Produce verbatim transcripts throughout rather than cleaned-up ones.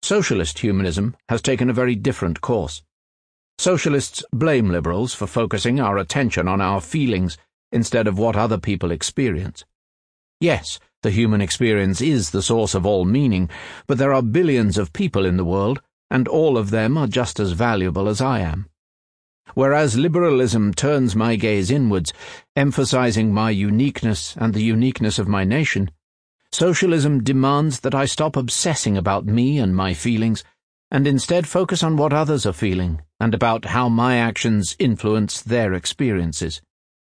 Socialist humanism has taken a very different course. Socialists blame liberals for focusing our attention on our feelings instead of what other people experience. Yes, the human experience is the source of all meaning, but there are billions of people in the world, and all of them are just as valuable as I am. Whereas liberalism turns my gaze inwards, emphasizing my uniqueness and the uniqueness of my nation, socialism demands that I stop obsessing about me and my feelings, and instead focus on what others are feeling and about how my actions influence their experiences.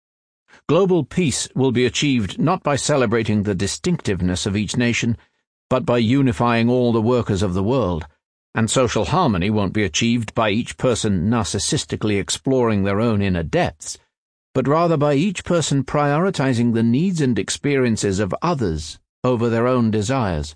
Global peace will be achieved not by celebrating the distinctiveness of each nation, but by unifying all the workers of the world, and social harmony won't be achieved by each person narcissistically exploring their own inner depths, but rather by each person prioritizing the needs and experiences of others over their own desires.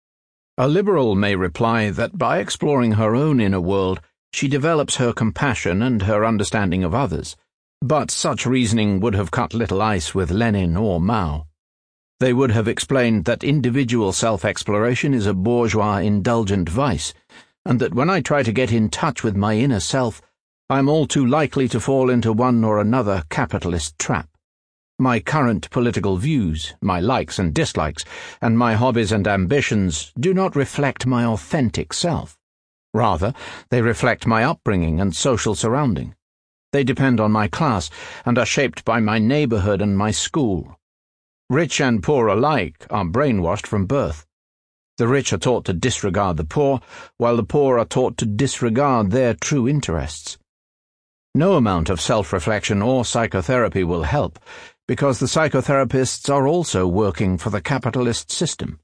A liberal may reply that by exploring her own inner world, she develops her compassion and her understanding of others, but such reasoning would have cut little ice with Lenin or Mao. They would have explained that individual self-exploration is a bourgeois indulgent vice, and that when I try to get in touch with my inner self, I am all too likely to fall into one or another capitalist trap. My current political views, my likes and dislikes, and my hobbies and ambitions do not reflect my authentic self. Rather, they reflect my upbringing and social surrounding. They depend on my class and are shaped by my neighborhood and my school. Rich and poor alike are brainwashed from birth. The rich are taught to disregard the poor, while the poor are taught to disregard their true interests. No amount of self-reflection or psychotherapy will help, because the psychotherapists are also working for the capitalist system.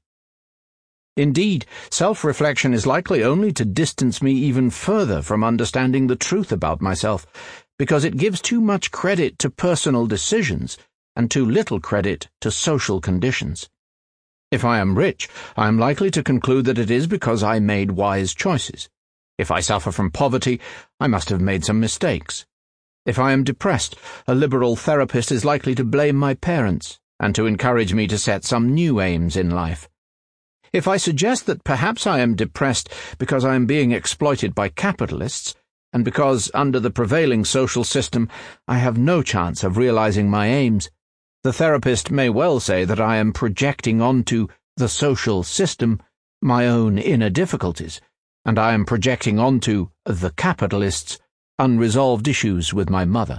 Indeed, self-reflection is likely only to distance me even further from understanding the truth about myself, because it gives too much credit to personal decisions and too little credit to social conditions. If I am rich, I am likely to conclude that it is because I made wise choices. If I suffer from poverty, I must have made some mistakes. If I am depressed, a liberal therapist is likely to blame my parents and to encourage me to set some new aims in life. If I suggest that perhaps I am depressed because I am being exploited by capitalists, and because, under the prevailing social system, I have no chance of realizing my aims, the therapist may well say that I am projecting onto the social system my own inner difficulties, and I am projecting onto the capitalists unresolved issues with my mother.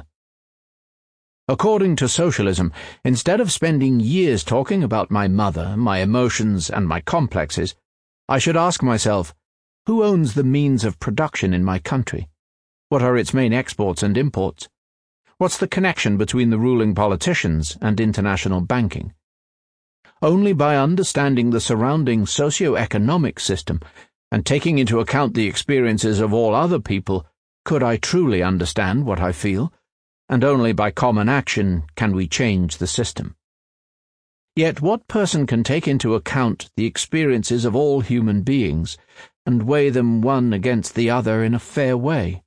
According to socialism, instead of spending years talking about my mother, my emotions, and my complexes, I should ask myself, who owns the means of production in my country? What are its main exports and imports? What's the connection between the ruling politicians and international banking? Only by understanding the surrounding socio-economic system and taking into account the experiences of all other people could I truly understand what I feel, and only by common action can we change the system. Yet what person can take into account the experiences of all human beings and weigh them one against the other in a fair way?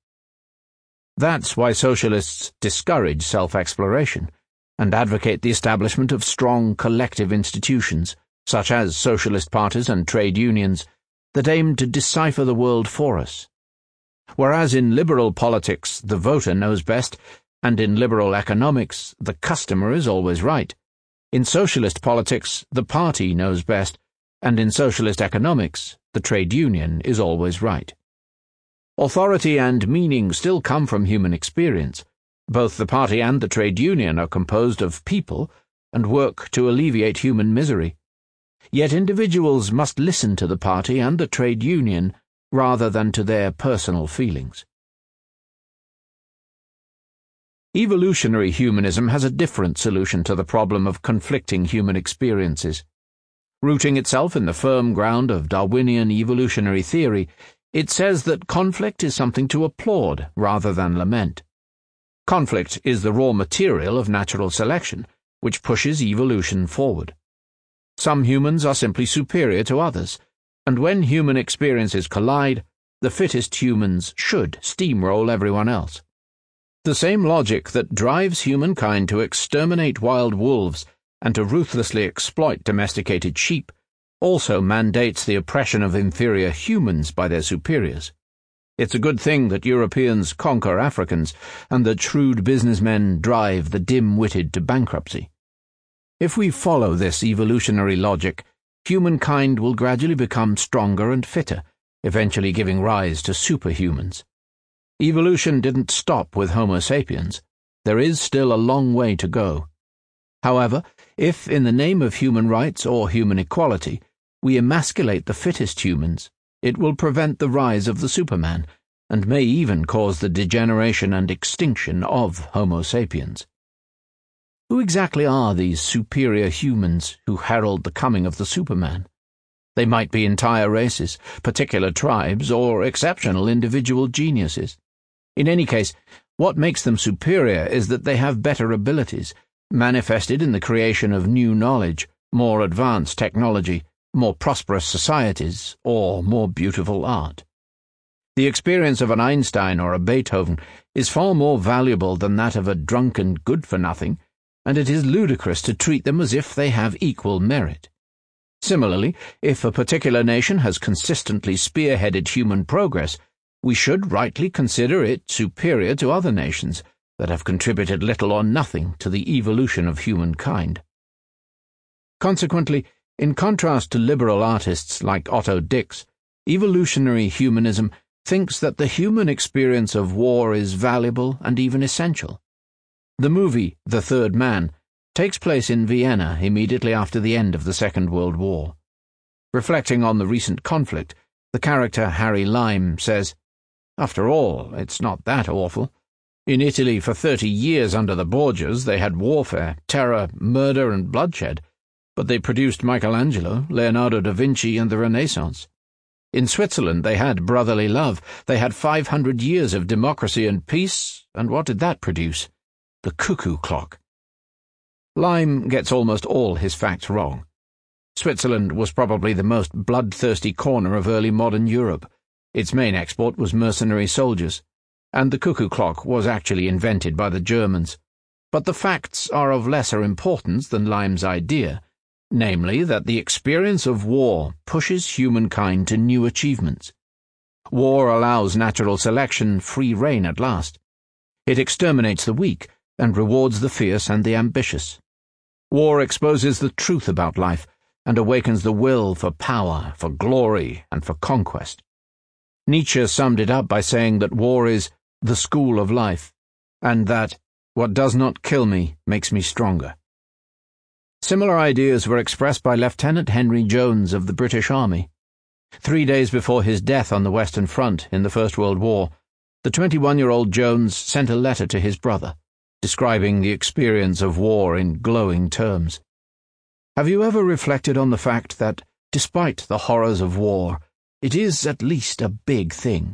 That's why socialists discourage self-exploration and advocate the establishment of strong collective institutions, such as socialist parties and trade unions, that aim to decipher the world for us. Whereas in liberal politics the voter knows best, and in liberal economics the customer is always right, in socialist politics the party knows best, and in socialist economics the trade union is always right. Authority and meaning still come from human experience. Both the party and the trade union are composed of people and work to alleviate human misery. Yet individuals must listen to the party and the trade union rather than to their personal feelings. Evolutionary humanism has a different solution to the problem of conflicting human experiences. Rooting itself in the firm ground of Darwinian evolutionary theory, it says that conflict is something to applaud rather than lament. Conflict is the raw material of natural selection, which pushes evolution forward. Some humans are simply superior to others, and when human experiences collide, the fittest humans should steamroll everyone else. The same logic that drives humankind to exterminate wild wolves and to ruthlessly exploit domesticated sheep also mandates the oppression of inferior humans by their superiors. It's a good thing that Europeans conquer Africans and that shrewd businessmen drive the dim-witted to bankruptcy. If we follow this evolutionary logic, humankind will gradually become stronger and fitter, eventually giving rise to superhumans. Evolution didn't stop with Homo sapiens. There is still a long way to go. However, if, in the name of human rights or human equality, we emasculate the fittest humans, it will prevent the rise of the Superman, and may even cause the degeneration and extinction of Homo sapiens. Who exactly are these superior humans who herald the coming of the Superman? They might be entire races, particular tribes, or exceptional individual geniuses. In any case, what makes them superior is that they have better abilities, manifested in the creation of new knowledge, more advanced technology, more prosperous societies, or more beautiful art. The experience of an Einstein or a Beethoven is far more valuable than that of a drunken good-for-nothing, and it is ludicrous to treat them as if they have equal merit. Similarly, if a particular nation has consistently spearheaded human progress, we should rightly consider it superior to other nations that have contributed little or nothing to the evolution of humankind. Consequently, in contrast to liberal artists like Otto Dix, evolutionary humanism thinks that the human experience of war is valuable and even essential. The movie The Third Man takes place in Vienna immediately after the end of the Second World War. Reflecting on the recent conflict, the character Harry Lime says, "After all, it's not that awful. In Italy for thirty years under the Borgias they had warfare, terror, murder and bloodshed, but they produced Michelangelo, Leonardo da Vinci and the Renaissance. In Switzerland they had brotherly love, they had five hundred years of democracy and peace, and what did that produce? The cuckoo clock." Lime gets almost all his facts wrong. Switzerland was probably the most bloodthirsty corner of early modern Europe. Its main export was mercenary soldiers, and the cuckoo clock was actually invented by the Germans. But the facts are of lesser importance than Lime's idea, namely that the experience of war pushes humankind to new achievements. War allows natural selection free rein at last. It exterminates the weak and rewards the fierce and the ambitious. War exposes the truth about life and awakens the will for power, for glory, and for conquest. Nietzsche summed it up by saying that war is the school of life, and that what does not kill me makes me stronger. Similar ideas were expressed by Lieutenant Henry Jones of the British Army. Three days before his death on the Western Front in the First World War, the twenty-one-year-old Jones sent a letter to his brother, describing the experience of war in glowing terms. Have you ever reflected on the fact that, despite the horrors of war, it is at least a big thing?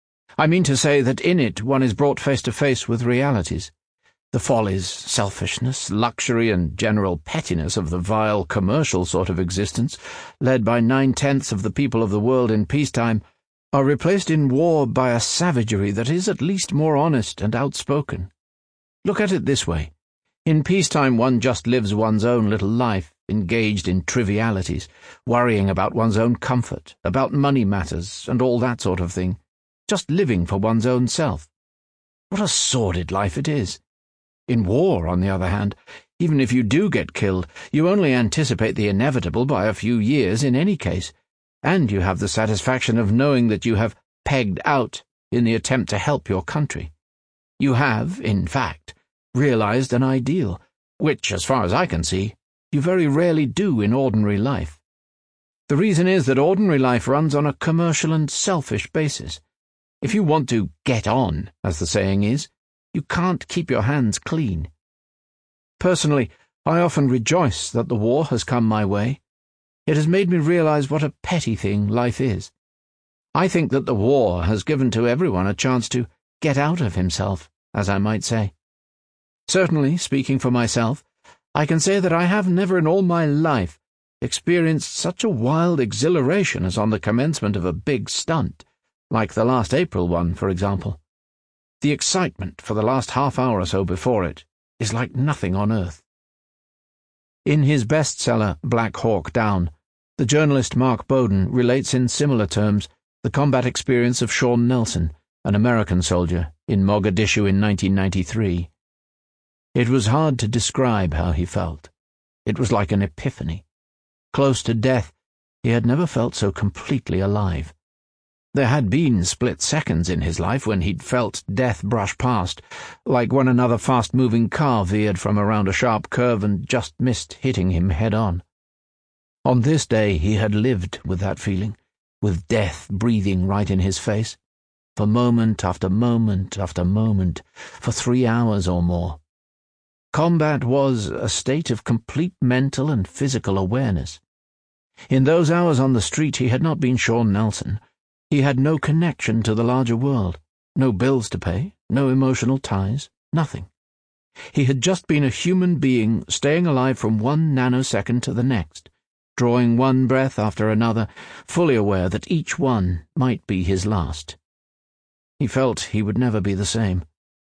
I mean to say that in it one is brought face to face with realities. The follies, selfishness, luxury, and general pettiness of the vile commercial sort of existence, led by nine-tenths of the people of the world in peacetime, are replaced in war by a savagery that is at least more honest and outspoken. Look at it this way. In peacetime one just lives one's own little life, engaged in trivialities, worrying about one's own comfort, about money matters, and all that sort of thing, just living for one's own self. What a sordid life it is! In war, on the other hand, even if you do get killed, you only anticipate the inevitable by a few years in any case, and you have the satisfaction of knowing that you have pegged out in the attempt to help your country. You have, in fact, realized an ideal, which, as far as I can see, you very rarely do in ordinary life. The reason is that ordinary life runs on a commercial and selfish basis. If you want to get on, as the saying is, you can't keep your hands clean. Personally, I often rejoice that the war has come my way. It has made me realize what a petty thing life is. I think that the war has given to everyone a chance to get out of himself, as I might say. Certainly, speaking for myself, I can say that I have never in all my life experienced such a wild exhilaration as on the commencement of a big stunt, like the last April one, for example. The excitement for the last half hour or so before it is like nothing on earth. In his bestseller, Black Hawk Down, The journalist Mark Bowden relates in similar terms the combat experience of Sean Nelson, an American soldier, in Mogadishu in nineteen ninety-three. It was hard to describe how he felt. It was like an epiphany. Close to death, he had never felt so completely alive. There had been split seconds in his life when he'd felt death brush past, like when another fast-moving car veered from around a sharp curve and just missed hitting him head-on. On this day he had lived with that feeling, with death breathing right in his face, for moment after moment after moment, for three hours or more. Combat was a state of complete mental and physical awareness. In those hours on the street he had not been Sean Nelson. He had no connection to the larger world, no bills to pay, no emotional ties, nothing. He had just been a human being staying alive from one nanosecond to the next, drawing one breath after another, fully aware that each one might be his last. He felt he would never be the same.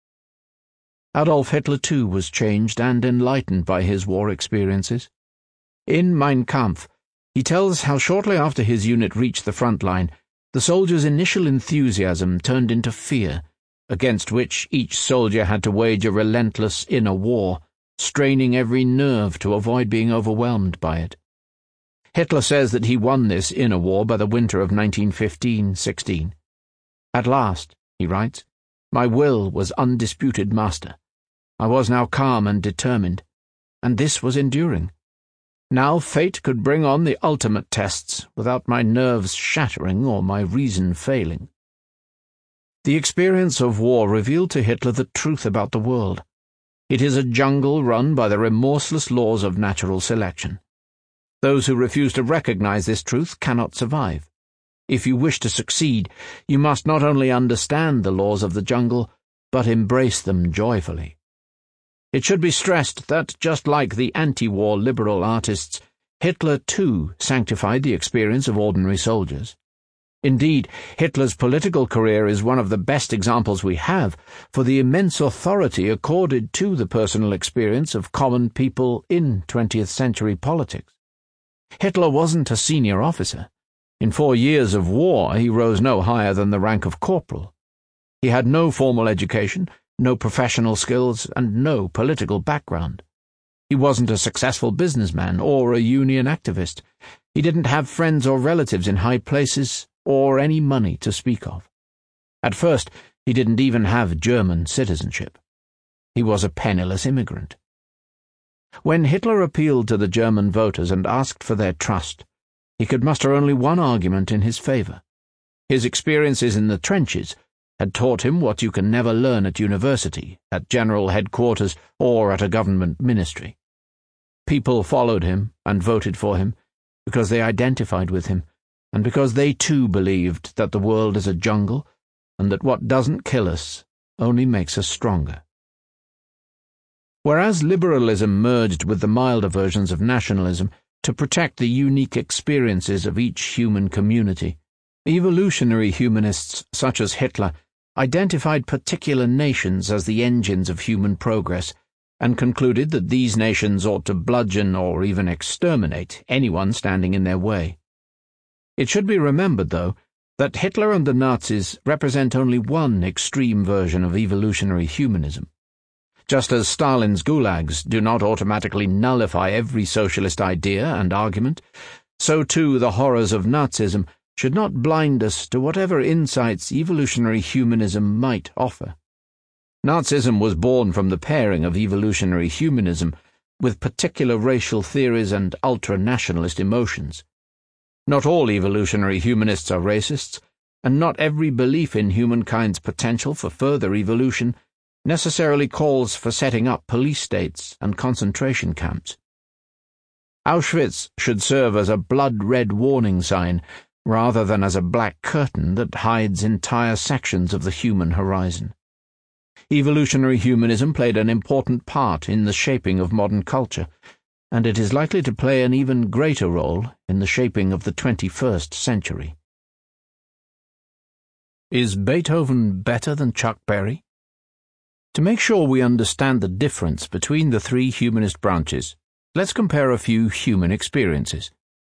Adolf Hitler, too, was changed and enlightened by his war experiences. In Mein Kampf, he tells how shortly after his unit reached the front line, the soldiers' initial enthusiasm turned into fear, against which each soldier had to wage a relentless inner war, straining every nerve to avoid being overwhelmed by it. Hitler says that he won this inner war by the winter of nineteen fifteen sixteen. At last, he writes, my will was undisputed master. I was now calm and determined, and this was enduring. Now fate could bring on the ultimate tests without my nerves shattering or my reason failing. The experience of war revealed to Hitler the truth about the world. It is a jungle run by the remorseless laws of natural selection. Those who refuse to recognize this truth cannot survive. If you wish to succeed, you must not only understand the laws of the jungle, but embrace them joyfully. It should be stressed that, just like the anti-war liberal artists, Hitler too sanctified the experience of ordinary soldiers. Indeed, Hitler's political career is one of the best examples we have for the immense authority accorded to the personal experience of common people in twentieth century politics. Hitler wasn't a senior officer. In four years of war he rose no higher than the rank of corporal. He had no formal education, no professional skills, and no political background. He wasn't a successful businessman or a union activist. He didn't have friends or relatives in high places or any money to speak of. At first, he didn't even have German citizenship. He was a penniless immigrant. When Hitler appealed to the German voters and asked for their trust, he could muster only one argument in his favor. His experiences in the trenches had taught him what you can never learn at university, at general headquarters, or at a government ministry. People followed him and voted for him because they identified with him, and because they too believed that the world is a jungle, and that what doesn't kill us only makes us stronger. Whereas liberalism merged with the milder versions of nationalism to protect the unique experiences of each human community, evolutionary humanists such as Hitler identified particular nations as the engines of human progress, and concluded that these nations ought to bludgeon or even exterminate anyone standing in their way. It should be remembered, though, that Hitler and the Nazis represent only one extreme version of evolutionary humanism. Just as Stalin's gulags do not automatically nullify every socialist idea and argument, so too the horrors of Nazism should not blind us to whatever insights evolutionary humanism might offer. Nazism was born from the pairing of evolutionary humanism with particular racial theories and ultra-nationalist emotions. Not all evolutionary humanists are racists, and not every belief in humankind's potential for further evolution necessarily calls for setting up police states and concentration camps. Auschwitz should serve as a blood-red warning sign rather than as a black curtain that hides entire sections of the human horizon. Evolutionary humanism played an important part in the shaping of modern culture, and it is likely to play an even greater role in the shaping of the twenty-first century. Is Beethoven better than Chuck Berry? To make sure we understand the difference between the three humanist branches, let's compare a few human experiences.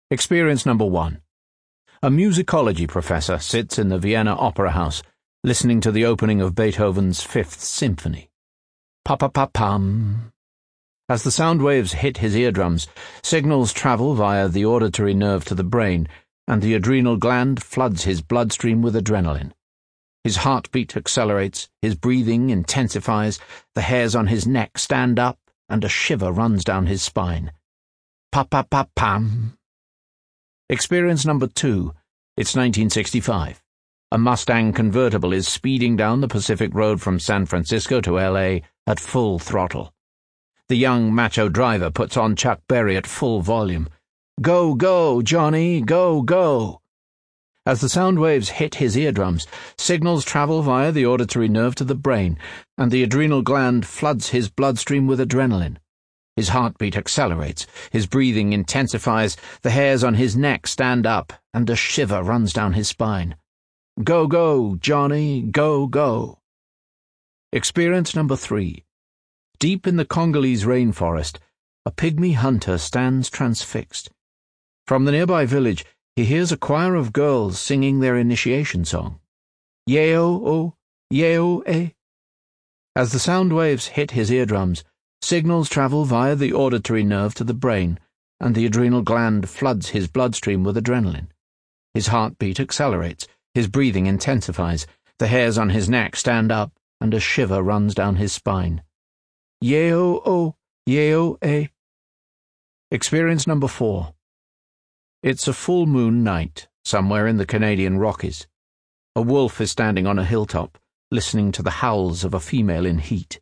Experience number one. A musicology professor sits in the Vienna Opera House, listening to the opening of Beethoven's Fifth Symphony. Pa-pa-pa-pam. As the sound waves hit his eardrums, signals travel via the auditory nerve to the brain, and the adrenal gland floods his bloodstream with adrenaline. His heartbeat accelerates, his breathing intensifies, the hairs on his neck stand up, and a shiver runs down his spine. Pa-pa-pa-pam. Experience number two. It's nineteen sixty-five. A Mustang convertible is speeding down the Pacific Road from San Francisco to L A at full throttle. The young macho driver puts on Chuck Berry at full volume. Go, go, Johnny, go, go. As the sound waves hit his eardrums, signals travel via the auditory nerve to the brain, and the adrenal gland floods his bloodstream with adrenaline. His heartbeat accelerates, his breathing intensifies, the hairs on his neck stand up, and a shiver runs down his spine. Go, go, Johnny, go, go. Experience number three. Deep in the Congolese rainforest, a pygmy hunter stands transfixed. From the nearby village, he hears a choir of girls singing their initiation song. Yeo-o, yeo-e. As the sound waves hit his eardrums, signals travel via the auditory nerve to the brain, and the adrenal gland floods his bloodstream with adrenaline. His heartbeat accelerates, his breathing intensifies, the hairs on his neck stand up, and a shiver runs down his spine. Yeo-o, yeo-e. Experience number four. It's a full moon night, somewhere in the Canadian Rockies. A wolf is standing on a hilltop, listening to the howls of a female in heat.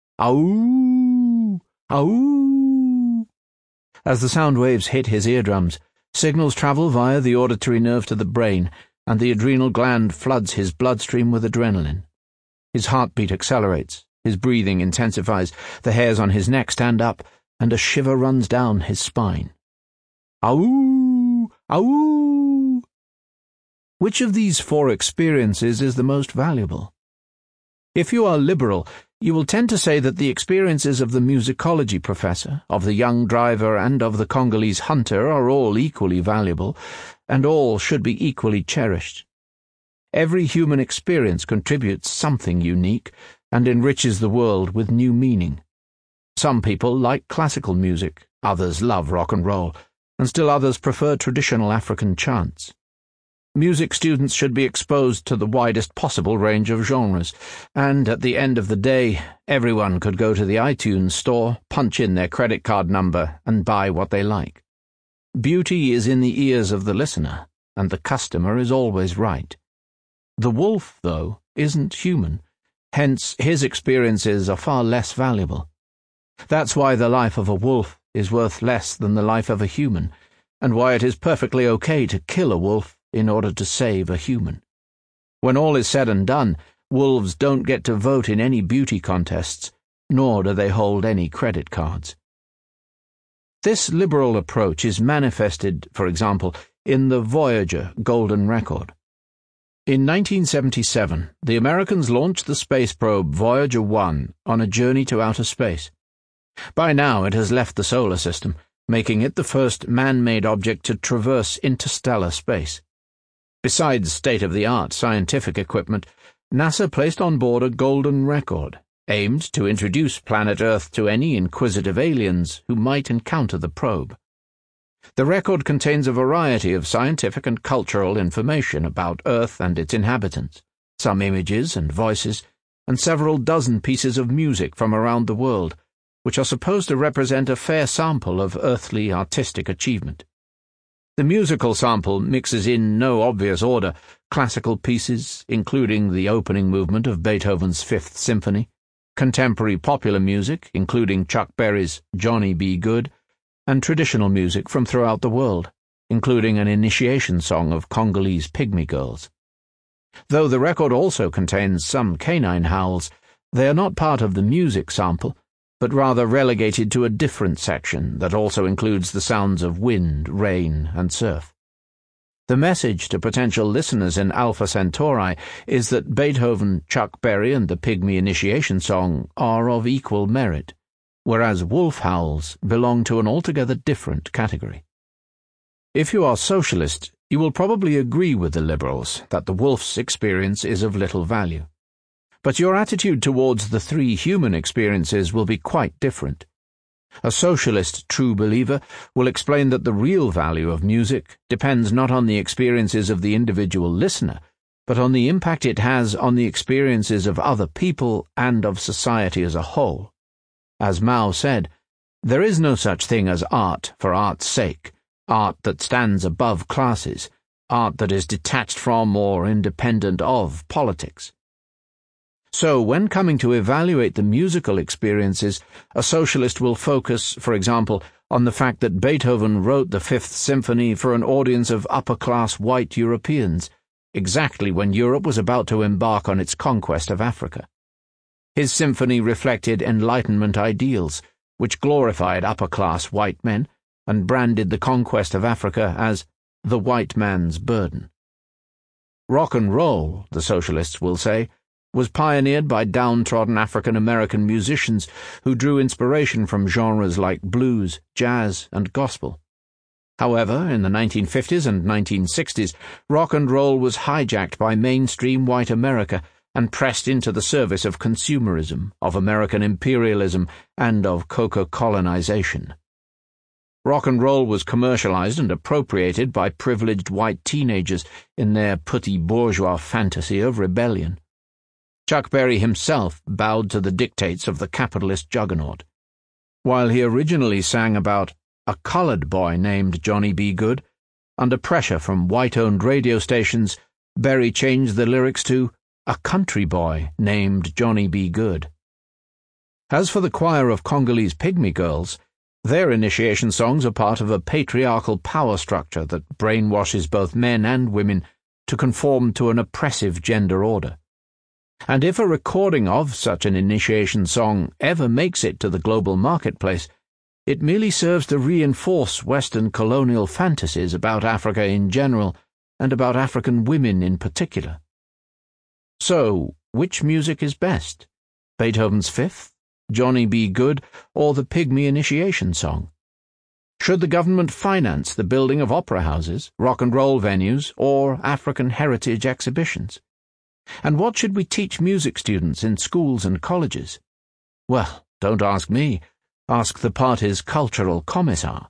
Ow! Ow! As the sound waves hit his eardrums, signals travel via the auditory nerve to the brain, and the adrenal gland floods his bloodstream with adrenaline. His heartbeat accelerates, his breathing intensifies, the hairs on his neck stand up, and a shiver runs down his spine. Ow! Ow! Which of these four experiences is the most valuable? If you are liberal, you will tend to say that the experiences of the musicology professor, of the young driver, and of the Congolese hunter are all equally valuable, and all should be equally cherished. Every human experience contributes something unique and enriches the world with new meaning. Some people like classical music, others love rock and roll, and still others prefer traditional African chants. Music students should be exposed to the widest possible range of genres, and at the end of the day, everyone could go to the iTunes store, punch in their credit card number, and buy what they like. Beauty is in the ears of the listener, and the customer is always right. The wolf, though, isn't human, hence his experiences are far less valuable. That's why the life of a wolf is worth less than the life of a human, and why it is perfectly okay to kill a wolf in order to save a human. When all is said and done, wolves don't get to vote in any beauty contests, nor do they hold any credit cards. This liberal approach is manifested, for example, in the Voyager Golden Record. In nineteen seventy-seven, the Americans launched the space probe Voyager one on a journey to outer space. By now it has left the solar system, making it the first man-made object to traverse interstellar space. Besides state-of-the-art scientific equipment, NASA placed on board a golden record, aimed to introduce planet Earth to any inquisitive aliens who might encounter the probe. The record contains a variety of scientific and cultural information about Earth and its inhabitants, some images and voices, and several dozen pieces of music from around the world, which are supposed to represent a fair sample of earthly artistic achievement. The musical sample mixes in no obvious order classical pieces, including the opening movement of Beethoven's Fifth Symphony, contemporary popular music, including Chuck Berry's Johnny Be Good, and traditional music from throughout the world, including an initiation song of Congolese pygmy girls. Though the record also contains some canine howls, they are not part of the music sample, but rather relegated to a different section that also includes the sounds of wind, rain, and surf. The message to potential listeners in Alpha Centauri is that Beethoven, Chuck Berry, and the Pygmy Initiation Song are of equal merit, whereas wolf howls belong to an altogether different category. If you are socialist, you will probably agree with the liberals that the wolf's experience is of little value. But your attitude towards the three human experiences will be quite different. A socialist true believer will explain that the real value of music depends not on the experiences of the individual listener, but on the impact it has on the experiences of other people and of society as a whole. As Mao said, there is no such thing as art for art's sake, art that stands above classes, art that is detached from or independent of politics. So, when coming to evaluate the musical experiences, a socialist will focus, for example, on the fact that Beethoven wrote the Fifth Symphony for an audience of upper-class white Europeans, exactly when Europe was about to embark on its conquest of Africa. His symphony reflected Enlightenment ideals, which glorified upper-class white men and branded the conquest of Africa as the white man's burden. Rock and roll, the socialists will say, was pioneered by downtrodden African-American musicians who drew inspiration from genres like blues, jazz, and gospel. However, in the nineteen fifties and nineteen sixties, rock and roll was hijacked by mainstream white America and pressed into the service of consumerism, of American imperialism, and of coca-colonization. Rock and roll was commercialized and appropriated by privileged white teenagers in their petit bourgeois fantasy of rebellion. Chuck Berry himself bowed to the dictates of the capitalist juggernaut. While he originally sang about a colored boy named Johnny B. Goode, under pressure from white-owned radio stations, Berry changed the lyrics to a country boy named Johnny B. Goode. As for the choir of Congolese pygmy girls, their initiation songs are part of a patriarchal power structure that brainwashes both men and women to conform to an oppressive gender order. And if a recording of such an initiation song ever makes it to the global marketplace, it merely serves to reinforce Western colonial fantasies about Africa in general and about African women in particular. So, which music is best? Beethoven's Fifth, Johnny B. Goode, or the Pygmy initiation song? Should the government finance the building of opera houses, rock and roll venues, or African heritage exhibitions? And what should we teach music students in schools and colleges? Well, don't ask me. Ask the party's cultural commissar.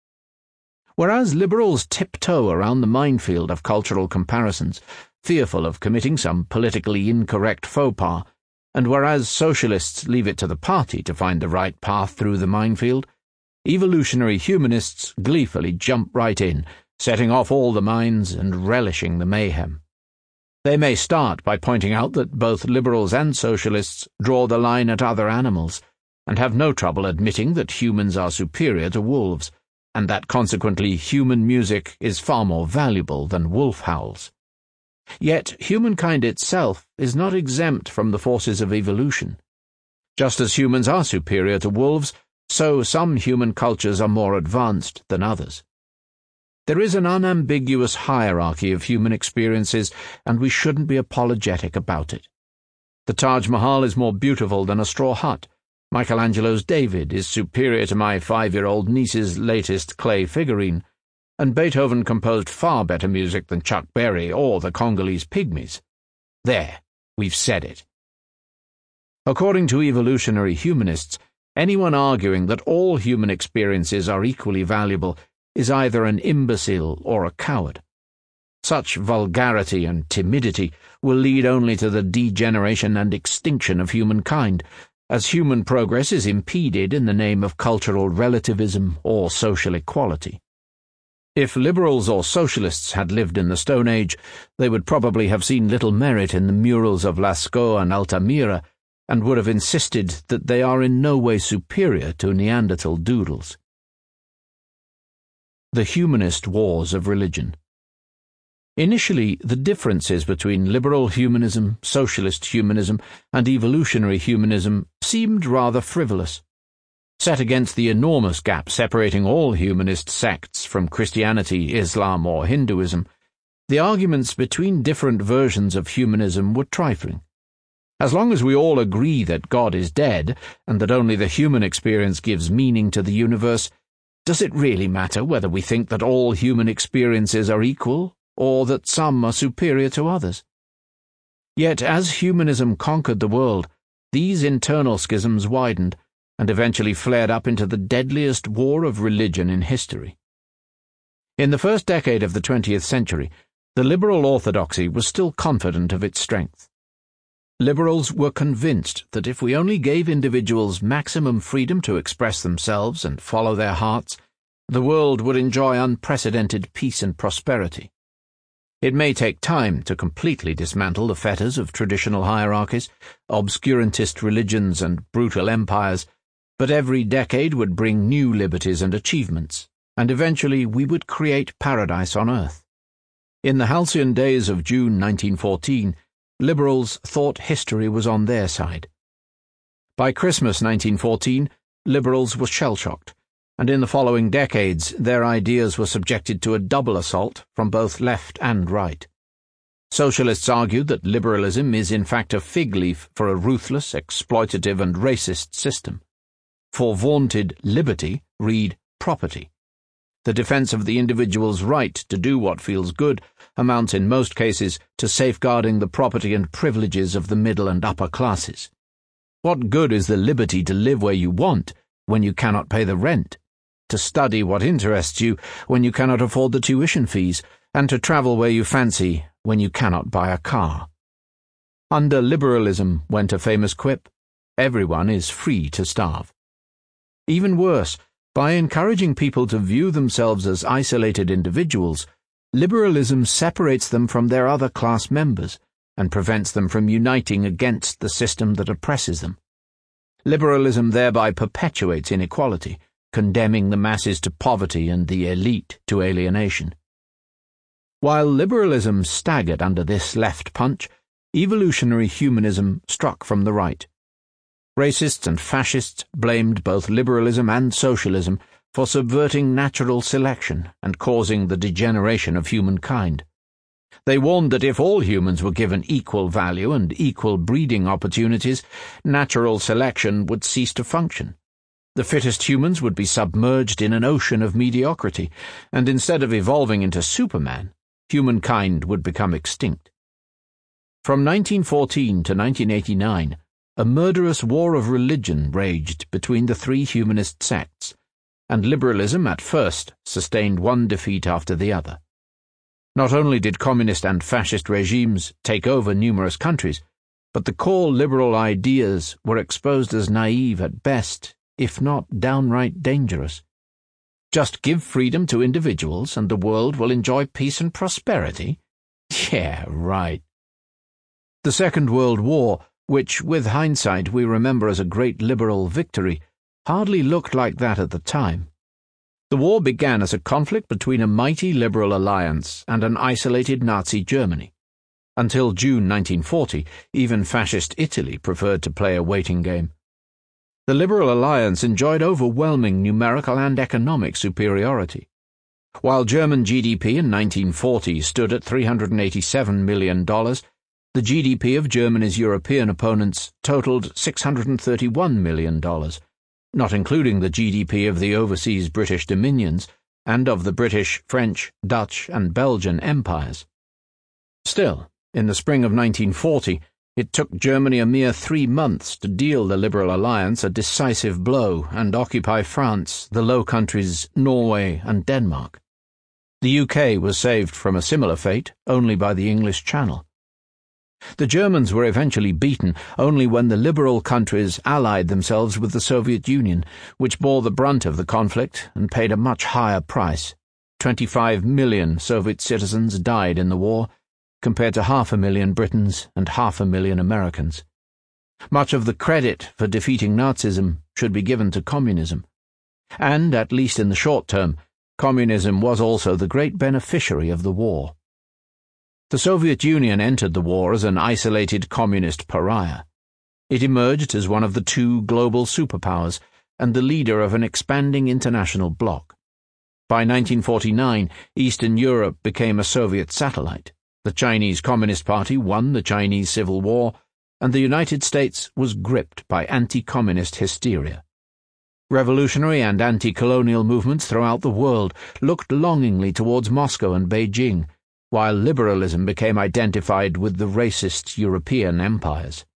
Whereas liberals tiptoe around the minefield of cultural comparisons, fearful of committing some politically incorrect faux pas, and whereas socialists leave it to the party to find the right path through the minefield, evolutionary humanists gleefully jump right in, setting off all the mines and relishing the mayhem. They may start by pointing out that both liberals and socialists draw the line at other animals, and have no trouble admitting that humans are superior to wolves, and that consequently human music is far more valuable than wolf howls. Yet humankind itself is not exempt from the forces of evolution. Just as humans are superior to wolves, so some human cultures are more advanced than others. There is an unambiguous hierarchy of human experiences, and we shouldn't be apologetic about it. The Taj Mahal is more beautiful than a straw hut. Michelangelo's David is superior to my five-year-old niece's latest clay figurine, and Beethoven composed far better music than Chuck Berry or the Congolese pygmies. There, we've said it. According to evolutionary humanists, anyone arguing that all human experiences are equally valuable is either an imbecile or a coward. Such vulgarity and timidity will lead only to the degeneration and extinction of humankind, as human progress is impeded in the name of cultural relativism or social equality. If liberals or socialists had lived in the Stone Age, they would probably have seen little merit in the murals of Lascaux and Altamira, and would have insisted that they are in no way superior to Neanderthal doodles. The Humanist Wars of Religion. Initially, the differences between liberal humanism, socialist humanism, and evolutionary humanism seemed rather frivolous. Set against the enormous gap separating all humanist sects from Christianity, Islam, or Hinduism, the arguments between different versions of humanism were trifling. As long as we all agree that God is dead, and that only the human experience gives meaning to the universe, Does it really matter whether we think that all human experiences are equal, or that some are superior to others? Yet as humanism conquered the world, these internal schisms widened, and eventually flared up into the deadliest war of religion in history. In the first decade of the twentieth century, the liberal orthodoxy was still confident of its strength. Liberals were convinced that if we only gave individuals maximum freedom to express themselves and follow their hearts, the world would enjoy unprecedented peace and prosperity. It may take time to completely dismantle the fetters of traditional hierarchies, obscurantist religions, and brutal empires, but every decade would bring new liberties and achievements, and eventually we would create paradise on earth. In the halcyon days of June nineteen fourteen, liberals thought history was on their side. By Christmas nineteen fourteen, liberals were shell-shocked, and in the following decades their ideas were subjected to a double assault from both left and right. Socialists argued that liberalism is in fact a fig leaf for a ruthless, exploitative, and racist system. For vaunted liberty, read property. The defense of the individual's right to do what feels good amounts in most cases to safeguarding the property and privileges of the middle and upper classes. What good is the liberty to live where you want when you cannot pay the rent, to study what interests you when you cannot afford the tuition fees, and to travel where you fancy when you cannot buy a car? Under liberalism went a famous quip, "Everyone is free to starve." Even worse, by encouraging people to view themselves as isolated individuals, liberalism separates them from their other class members and prevents them from uniting against the system that oppresses them. Liberalism thereby perpetuates inequality, condemning the masses to poverty and the elite to alienation. While liberalism staggered under this left punch, evolutionary humanism struck from the right. Racists and fascists blamed both liberalism and socialism for subverting natural selection and causing the degeneration of humankind. They warned that if all humans were given equal value and equal breeding opportunities, natural selection would cease to function. The fittest humans would be submerged in an ocean of mediocrity, and instead of evolving into Superman, humankind would become extinct. From nineteen fourteen to nineteen eighty-nine, a murderous war of religion raged between the three humanist sects, and liberalism at first sustained one defeat after the other. Not only did communist and fascist regimes take over numerous countries, but the core liberal ideas were exposed as naive at best, if not downright dangerous. Just give freedom to individuals and the world will enjoy peace and prosperity? Yeah, right. The Second World War, which with hindsight we remember as a great liberal victory, hardly looked like that at the time. The war began as a conflict between a mighty liberal alliance and an isolated Nazi Germany. Until June nineteen forty, even fascist Italy preferred to play a waiting game. The Liberal Alliance enjoyed overwhelming numerical and economic superiority. While German G D P in nineteen forty stood at three hundred eighty-seven million dollars, the G D P of Germany's European opponents totaled six hundred thirty-one million dollars, not including the G D P of the overseas British dominions and of the British, French, Dutch, and Belgian empires. Still, in the spring of nineteen forty, it took Germany a mere three months to deal the Liberal Alliance a decisive blow and occupy France, the Low Countries, Norway, and Denmark. The U K was saved from a similar fate only by the English Channel. The Germans were eventually beaten only when the liberal countries allied themselves with the Soviet Union, which bore the brunt of the conflict and paid a much higher price. Twenty-five million Soviet citizens died in the war, compared to half a million Britons and half a million Americans. Much of the credit for defeating Nazism should be given to communism. And, at least in the short term, communism was also the great beneficiary of the war. The Soviet Union entered the war as an isolated communist pariah. It emerged as one of the two global superpowers and the leader of an expanding international bloc. By nineteen forty-nine, Eastern Europe became a Soviet satellite. The Chinese Communist Party won the Chinese Civil War, and the United States was gripped by anti-communist hysteria. Revolutionary and anti-colonial movements throughout the world looked longingly towards Moscow and Beijing, while liberalism became identified with the racist European empires.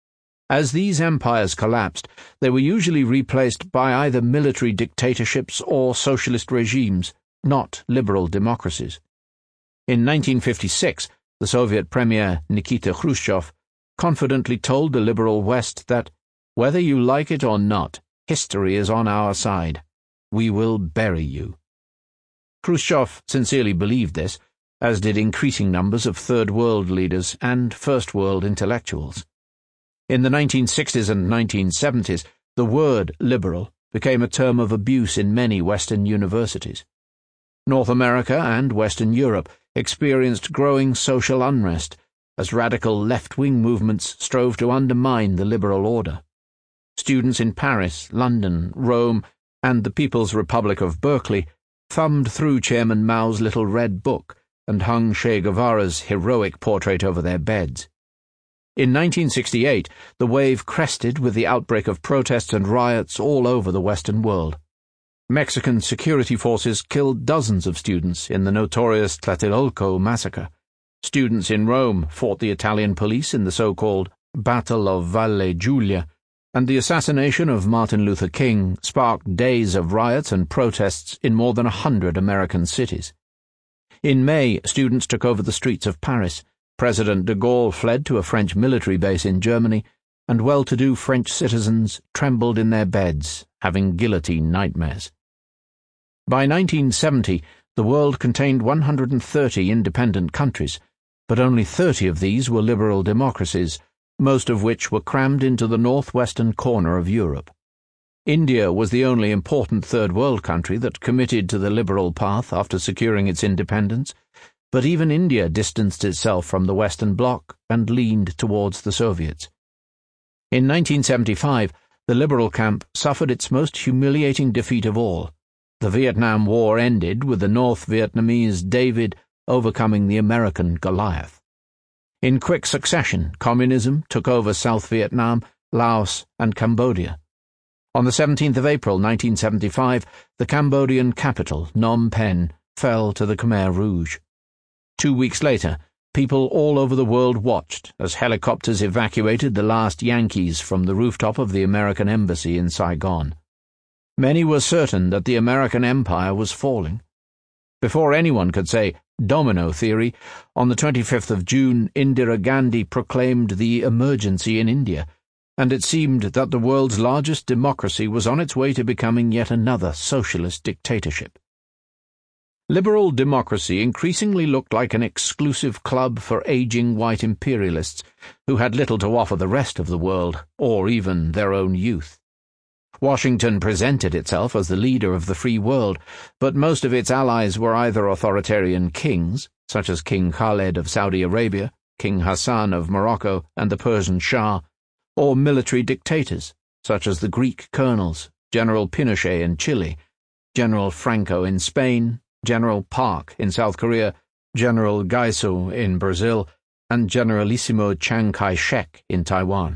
As these empires collapsed, they were usually replaced by either military dictatorships or socialist regimes, not liberal democracies. In nineteen fifty-six, the Soviet Premier Nikita Khrushchev confidently told the liberal West that, "Whether you like it or not, history is on our side. We will bury you." Khrushchev sincerely believed this, as did increasing numbers of Third World leaders and First World intellectuals. In the nineteen sixties and nineteen seventies, the word liberal became a term of abuse in many Western universities. North America and Western Europe experienced growing social unrest as radical left-wing movements strove to undermine the liberal order. Students in Paris, London, Rome, and the People's Republic of Berkeley thumbed through Chairman Mao's little red book and hung Che Guevara's heroic portrait over their beds. In nineteen sixty-eight, the wave crested with the outbreak of protests and riots all over the Western world. Mexican security forces killed dozens of students in the notorious Tlatelolco massacre. Students in Rome fought the Italian police in the so-called Battle of Valle Giulia, and the assassination of Martin Luther King sparked days of riots and protests in more than a hundred American cities. In May, students took over the streets of Paris. President de Gaulle fled to a French military base in Germany, and well-to-do French citizens trembled in their beds, having guillotine nightmares. By nineteen seventy, the world contained one hundred thirty independent countries, but only thirty of these were liberal democracies, most of which were crammed into the northwestern corner of Europe. India was the only important Third World country that committed to the liberal path after securing its independence, but even India distanced itself from the Western Bloc and leaned towards the Soviets. In nineteen seventy-five, the liberal camp suffered its most humiliating defeat of all. The Vietnam War ended with the North Vietnamese David overcoming the American Goliath. In quick succession, communism took over South Vietnam, Laos, and Cambodia. On the seventeenth of April nineteen seventy-five, the Cambodian capital, Phnom Penh, fell to the Khmer Rouge. Two weeks later, people all over the world watched as helicopters evacuated the last Yankees from the rooftop of the American embassy in Saigon. Many were certain that the American empire was falling. Before anyone could say domino theory, on the twenty-fifth of June, Indira Gandhi proclaimed the emergency in India, and it seemed that the world's largest democracy was on its way to becoming yet another socialist dictatorship. Liberal democracy increasingly looked like an exclusive club for aging white imperialists who had little to offer the rest of the world, or even their own youth. Washington presented itself as the leader of the free world, but most of its allies were either authoritarian kings, such as King Khaled of Saudi Arabia, King Hassan of Morocco, and the Persian Shah, or military dictators, such as the Greek colonels, General Pinochet in Chile, General Franco in Spain, General Park in South Korea, General Guizhou in Brazil, and Generalissimo Chiang Kai-shek in Taiwan.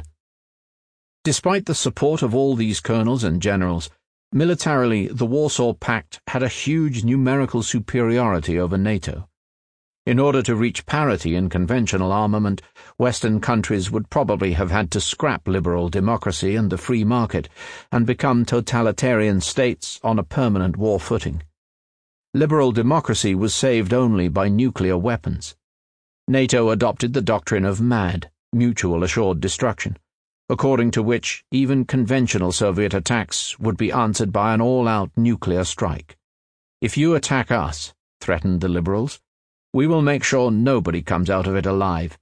Despite the support of all these colonels and generals, militarily the Warsaw Pact had a huge numerical superiority over NATO. In order to reach parity in conventional armament, Western countries would probably have had to scrap liberal democracy and the free market and become totalitarian states on a permanent war footing. Liberal democracy was saved only by nuclear weapons. NATO adopted the doctrine of MAD, mutual assured destruction, according to which even conventional Soviet attacks would be answered by an all-out nuclear strike. If you attack us, threatened the liberals, we will make sure nobody comes out of it alive.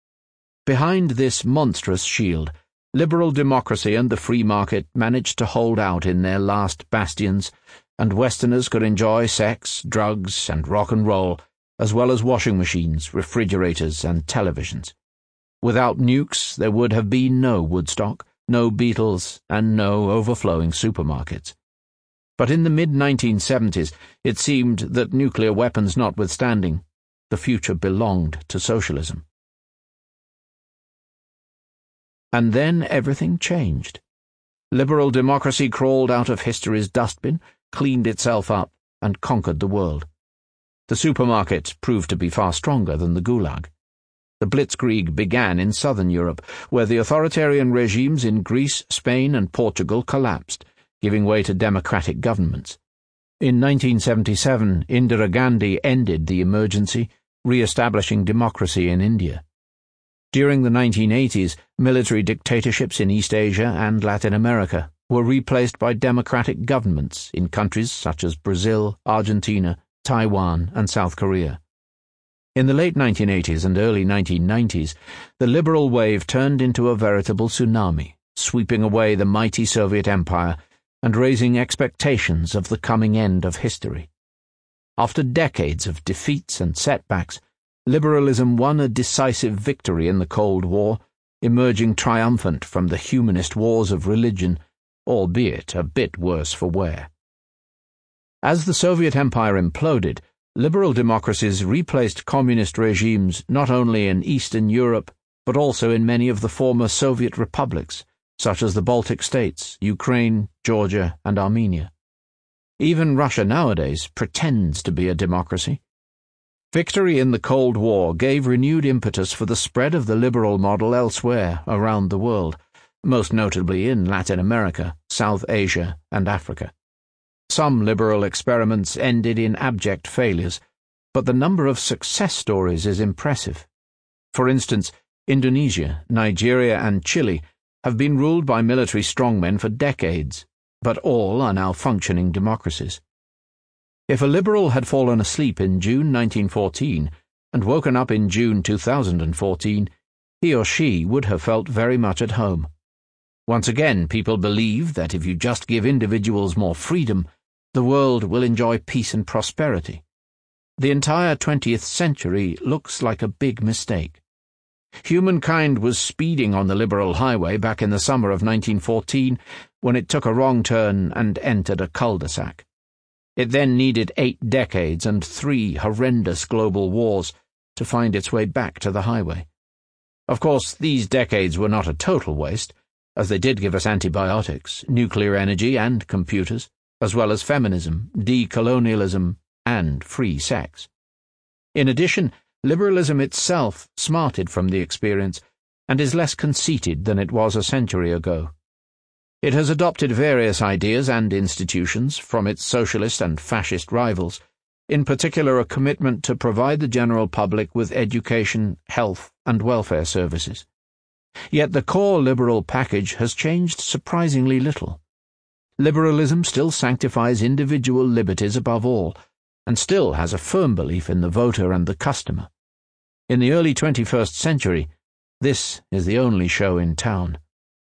Behind this monstrous shield, liberal democracy and the free market managed to hold out in their last bastions, and Westerners could enjoy sex, drugs, and rock and roll, as well as washing machines, refrigerators, and televisions. Without nukes, there would have been no Woodstock, no Beatles, and no overflowing supermarkets. But in the mid nineteen seventies, it seemed that nuclear weapons notwithstanding, the future belonged to socialism. And then everything changed. liberal democracy crawled out of history's dustbin, cleaned itself up, and conquered the world. The supermarket proved to be far stronger than the Gulag. The Blitzkrieg began in southern Europe, where the authoritarian regimes in Greece, Spain, and Portugal collapsed, giving way to democratic governments. In nineteen seventy-seven, Indira Gandhi ended the emergency, re-establishing democracy in India. During the nineteen eighties, military dictatorships in East Asia and Latin America were replaced by democratic governments in countries such as Brazil, Argentina, Taiwan, and South Korea. In the late nineteen eighties and early nineteen nineties, the liberal wave turned into a veritable tsunami, sweeping away the mighty Soviet Empire and raising expectations of the coming end of history. After decades of defeats and setbacks, liberalism won a decisive victory in the Cold War, emerging triumphant from the humanist wars of religion, albeit a bit worse for wear. As the Soviet Empire imploded, liberal democracies replaced communist regimes not only in Eastern Europe, but also in many of the former Soviet republics, such as the Baltic states, Ukraine, Georgia, and Armenia. Even Russia nowadays pretends to be a democracy. Victory in the Cold War gave renewed impetus for the spread of the liberal model elsewhere around the world, most notably in Latin America, South Asia, and Africa. Some liberal experiments ended in abject failures, but the number of success stories is impressive. For instance, Indonesia, Nigeria, and Chile have been ruled by military strongmen for decades, but all are now functioning democracies. If a liberal had fallen asleep in June nineteen fourteen and woken up in June two thousand fourteen, he or she would have felt very much at home. Once again, people believe that if you just give individuals more freedom, the world will enjoy peace and prosperity. The entire twentieth century looks like a big mistake. Humankind was speeding on the liberal highway back in the summer of nineteen fourteen when it took a wrong turn and entered a cul-de-sac. It then needed eight decades and three horrendous global wars to find its way back to the highway. Of course, these decades were not a total waste, as they did give us antibiotics, nuclear energy, and computers, as well as feminism, decolonialism, and free sex. In addition, liberalism itself smarted from the experience and is less conceited than it was a century ago. It has adopted various ideas and institutions from its socialist and fascist rivals, in particular a commitment to provide the general public with education, health, and welfare services. Yet the core liberal package has changed surprisingly little. Liberalism still sanctifies individual liberties above all, and still has a firm belief in the voter and the customer. In the early twenty-first century, this is the only show in town.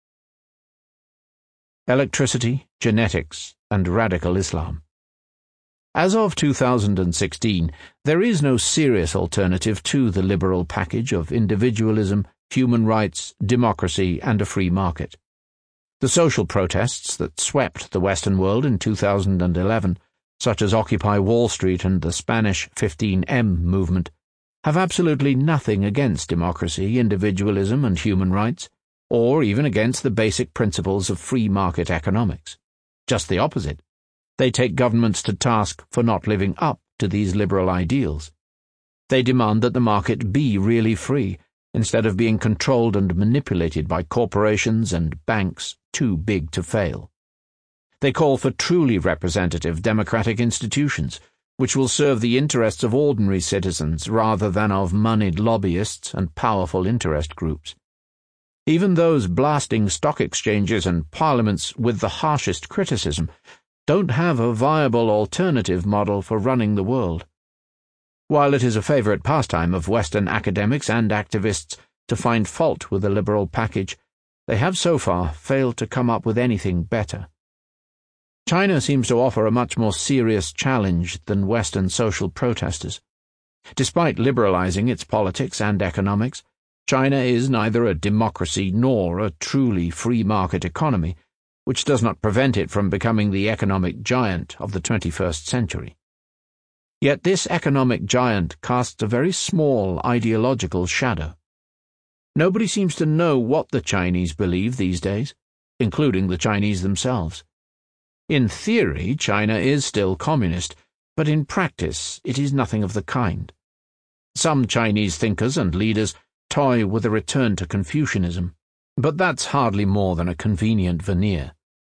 Electricity, genetics, and radical Islam. As of two thousand sixteen, there is no serious alternative to the liberal package of individualism, human rights, democracy, and a free market. The social protests that swept the Western world in two thousand eleven, such as Occupy Wall Street and the Spanish fifteen M movement, have absolutely nothing against democracy, individualism, and human rights, or even against the basic principles of free market economics. Just the opposite. They take governments to task for not living up to these liberal ideals. They demand that the market be really free, instead of being controlled and manipulated by corporations and banks too big to fail. They call for truly representative democratic institutions, which will serve the interests of ordinary citizens rather than of moneyed lobbyists and powerful interest groups. Even those blasting stock exchanges and parliaments with the harshest criticism don't have a viable alternative model for running the world. While it is a favorite pastime of Western academics and activists to find fault with the liberal package, they have so far failed to come up with anything better. China seems to offer a much more serious challenge than Western social protesters. Despite liberalizing its politics and economics, China is neither a democracy nor a truly free market economy, which does not prevent it from becoming the economic giant of the twenty-first century. Yet this economic giant casts a very small ideological shadow. Nobody seems to know what the Chinese believe these days. including the Chinese themselves. In theory, China is still communist, but in practice it is nothing of the kind. Some Chinese thinkers and leaders toy with a return to Confucianism, but that's hardly more than a convenient veneer.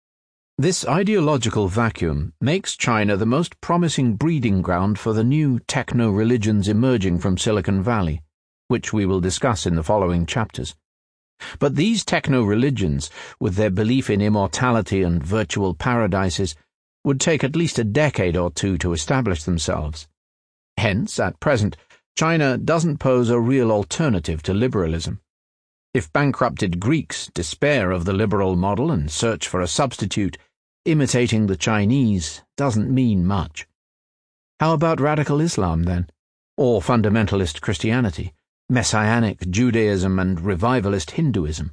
This ideological vacuum makes China the most promising breeding ground for the new techno-religions emerging from Silicon Valley, which we will discuss in the following chapters. But these techno-religions, with their belief in immortality and virtual paradises, would take at least a decade or two to establish themselves. Hence, at present, China doesn't pose a real alternative to liberalism. If bankrupted Greeks despair of the liberal model and search for a substitute, imitating the Chinese doesn't mean much. How about radical Islam, then? Or fundamentalist Christianity, Messianic Judaism and revivalist Hinduism?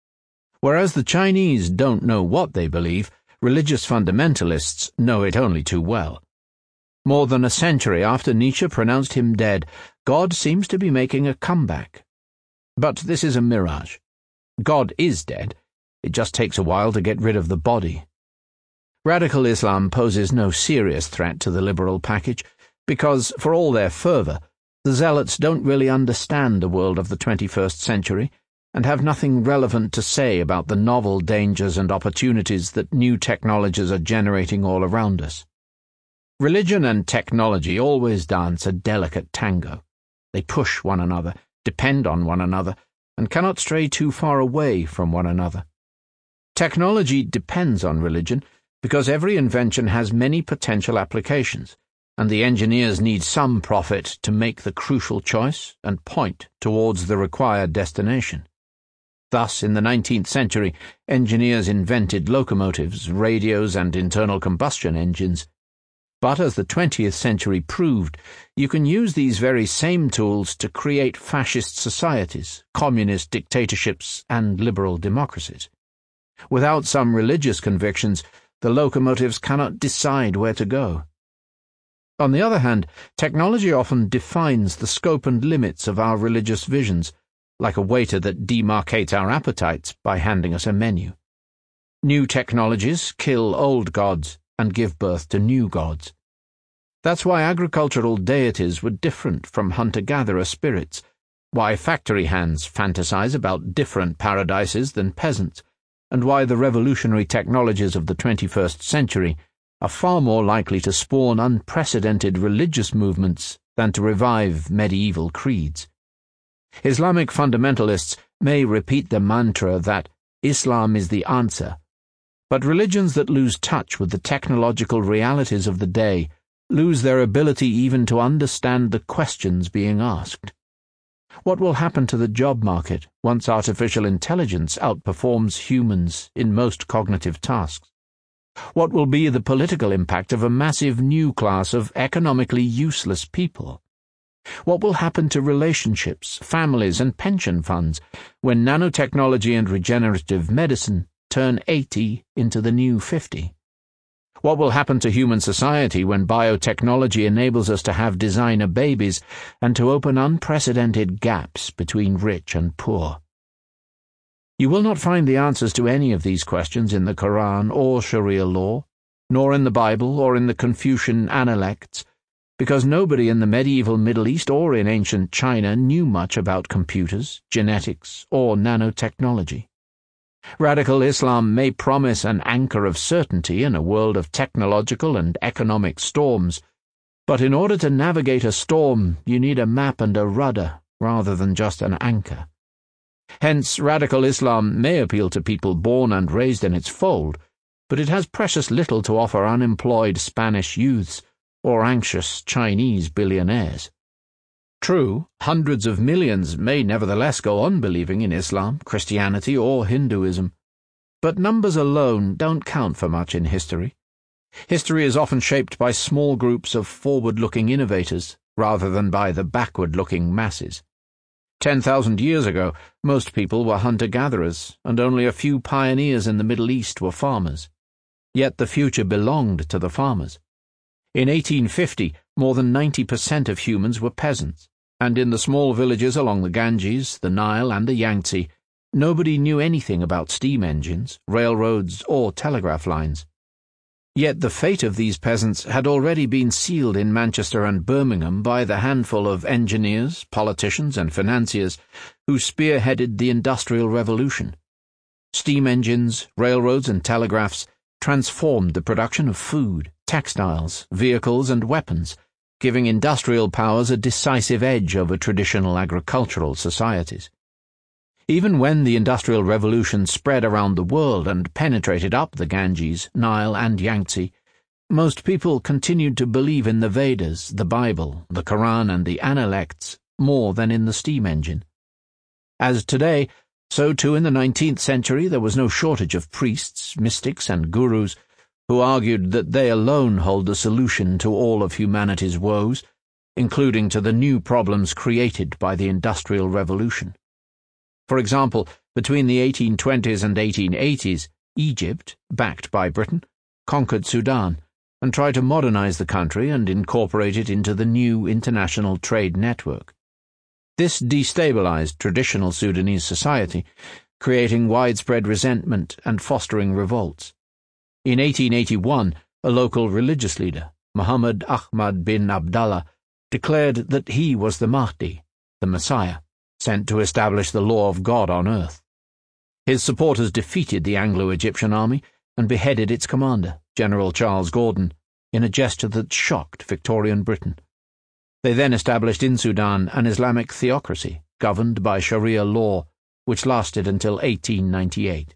Whereas the Chinese don't know what they believe, religious fundamentalists know it only too well. More than a century after Nietzsche pronounced him dead, God seems to be making a comeback. But this is a mirage. God is dead. It just takes a while to get rid of the body. Radical Islam poses no serious threat to the liberal package because, for all their fervour, the zealots don't really understand the world of the twenty-first century and have nothing relevant to say about the novel dangers and opportunities that new technologies are generating all around us. Religion and technology always dance a delicate tango. They push one another, depend on one another, and cannot stray too far away from one another. Technology depends on religion because every invention has many potential applications, and the engineers need some profit to make the crucial choice and point towards the required destination. Thus, in the nineteenth century, engineers invented locomotives, radios, and internal combustion engines. But as the twentieth century proved, you can use these very same tools to create fascist societies, communist dictatorships, and liberal democracies. Without some religious convictions, the locomotives cannot decide where to go. On the other hand, technology often defines the scope and limits of our religious visions, like a waiter that demarcates our appetites by handing us a menu. New technologies kill old gods and give birth to new gods. That's why agricultural deities were different from hunter-gatherer spirits, why factory hands fantasize about different paradises than peasants, and why the revolutionary technologies of the twenty-first century are far more likely to spawn unprecedented religious movements than to revive medieval creeds. Islamic fundamentalists may repeat the mantra that Islam is the answer, but religions that lose touch with the technological realities of the day lose their ability even to understand the questions being asked. What will happen to the job market once artificial intelligence outperforms humans in most cognitive tasks? What will be the political impact of a massive new class of economically useless people? What will happen to relationships, families, and pension funds when nanotechnology and regenerative medicine turn eighty into the new fifty? What will happen to human society when biotechnology enables us to have designer babies and to open unprecedented gaps between rich and poor? You will not find the answers to any of these questions in the Quran or Sharia law, nor in the Bible or in the Confucian Analects, because nobody in the medieval Middle East or in ancient China knew much about computers, genetics, or nanotechnology. Radical Islam may promise an anchor of certainty in a world of technological and economic storms, but in order to navigate a storm, you need a map and a rudder rather than just an anchor. Hence, radical Islam may appeal to people born and raised in its fold, but it has precious little to offer unemployed Spanish youths or anxious Chinese billionaires. True, hundreds of millions may nevertheless go on believing in Islam, Christianity, or Hinduism, but numbers alone don't count for much in history. History is often shaped by small groups of forward-looking innovators rather than by the backward-looking masses. Ten thousand years ago, most people were hunter-gatherers, and only a few pioneers in the Middle East were farmers. Yet the future belonged to the farmers. In eighteen fifty, more than ninety percent of humans were peasants, and in the small villages along the Ganges, the Nile, and the Yangtze, nobody knew anything about steam engines, railroads, or telegraph lines. Yet the fate of these peasants had already been sealed in Manchester and Birmingham by the handful of engineers, politicians, and financiers who spearheaded the Industrial Revolution. Steam engines, railroads, and telegraphs transformed the production of food, textiles, vehicles, and weapons, giving industrial powers a decisive edge over traditional agricultural societies. Even when the Industrial Revolution spread around the world and penetrated up the Ganges, Nile, and Yangtze, most people continued to believe in the Vedas, the Bible, the Quran, and the Analects more than in the steam engine. As today, so too in the nineteenth century there was no shortage of priests, mystics, and gurus who argued that they alone hold the solution to all of humanity's woes, including to the new problems created by the Industrial Revolution. For example, between the eighteen twenties and eighteen eighties, Egypt, backed by Britain, conquered Sudan and tried to modernize the country and incorporate it into the new international trade network. This destabilized traditional Sudanese society, creating widespread resentment and fostering revolts. In eighteen eighty-one, a local religious leader, Muhammad Ahmad bin Abdallah, declared that he was the Mahdi, the Messiah, sent to establish the law of God on earth. His supporters defeated the Anglo-Egyptian army and beheaded its commander, General Charles Gordon, in a gesture that shocked Victorian Britain. They then established in Sudan an Islamic theocracy governed by Sharia law, which lasted until eighteen ninety-eight.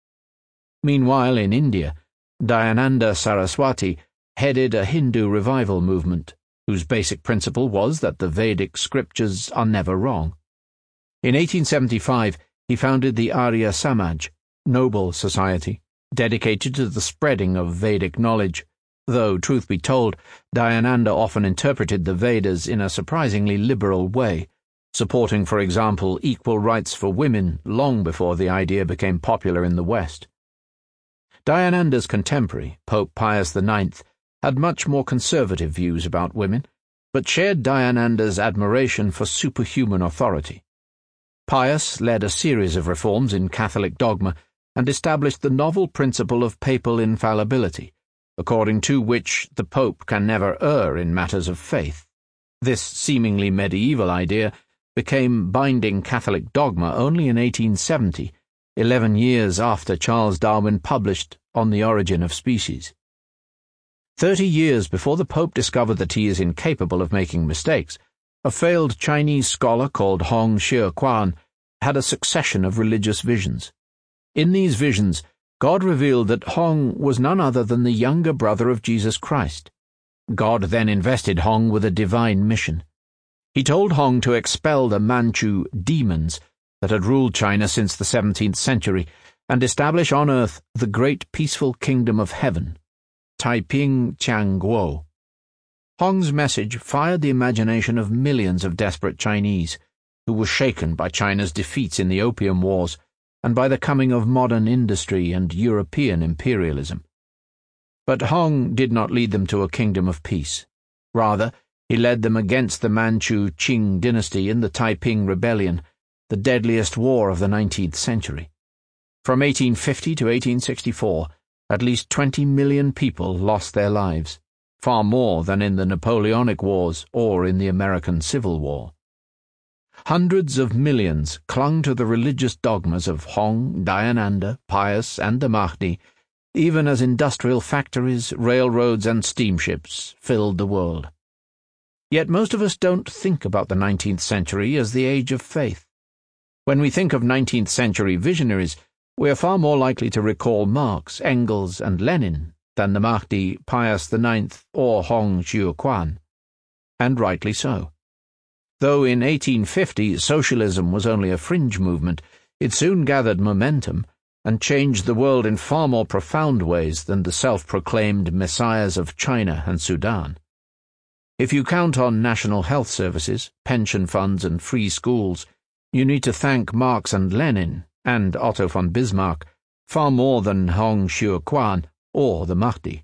Meanwhile, in India, Dayananda Saraswati headed a Hindu revival movement, whose basic principle was that the Vedic scriptures are never wrong. In eighteen seventy-five, he founded the Arya Samaj, noble society, dedicated to the spreading of Vedic knowledge, though, truth be told, Dayananda often interpreted the Vedas in a surprisingly liberal way, supporting, for example, equal rights for women long before the idea became popular in the West. Dayananda's contemporary, Pope Pius the Ninth, had much more conservative views about women, but shared Dayananda's admiration for superhuman authority. Pius led a series of reforms in Catholic dogma and established the novel principle of papal infallibility, according to which the Pope can never err in matters of faith. This seemingly medieval idea became binding Catholic dogma only in eighteen seventy, eleven years after Charles Darwin published On the Origin of Species. Thirty years before the Pope discovered that he is incapable of making mistakes, a failed Chinese scholar called Hong Xiuquan had a succession of religious visions. In these visions, God revealed that Hong was none other than the younger brother of Jesus Christ. God then invested Hong with a divine mission. He told Hong to expel the Manchu demons that had ruled China since the seventeenth century and establish on earth the great peaceful kingdom of heaven, Taiping Tianguo. Hong's message fired the imagination of millions of desperate Chinese, who were shaken by China's defeats in the Opium Wars and by the coming of modern industry and European imperialism. But Hong did not lead them to a kingdom of peace. Rather, he led them against the Manchu Qing dynasty in the Taiping Rebellion, the deadliest war of the nineteenth century. From eighteen fifty to eighteen sixty-four, at least twenty million people lost their lives, far more than in the Napoleonic Wars or in the American Civil War. Hundreds of millions clung to the religious dogmas of Hong, Dayananda, Pius, and the Mahdi, even as industrial factories, railroads, and steamships filled the world. Yet most of us don't think about the nineteenth century as the age of faith. When we think of nineteenth century visionaries, we are far more likely to recall Marx, Engels, and Lenin than the Mahdi, Pius the Ninth, or Hong Xiuquan. And rightly so. Though in eighteen fifty socialism was only a fringe movement, it soon gathered momentum and changed the world in far more profound ways than the self-proclaimed messiahs of China and Sudan. If you count on national health services, pension funds, and free schools, you need to thank Marx and Lenin, and Otto von Bismarck, far more than Hong Xiuquan or the Mahdi.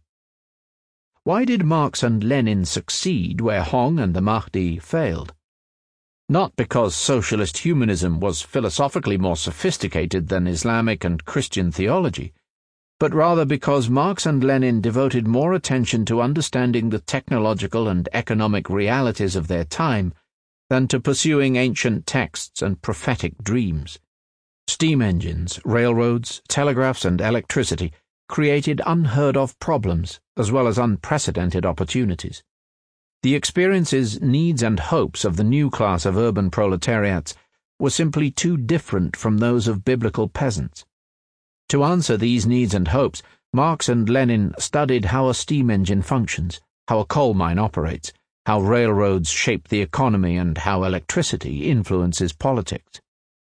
Why did Marx and Lenin succeed where Hong and the Mahdi failed? not because socialist humanism was philosophically more sophisticated than Islamic and Christian theology, but rather because Marx and Lenin devoted more attention to understanding the technological and economic realities of their time than to pursuing ancient texts and prophetic dreams. Steam engines, railroads, telegraphs, and electricity created unheard-of problems as well as unprecedented opportunities. The experiences, needs, and hopes of the new class of urban proletariats were simply too different from those of biblical peasants. To answer these needs and hopes, Marx and Lenin studied how a steam engine functions, how a coal mine operates, how railroads shape the economy, and how electricity influences politics.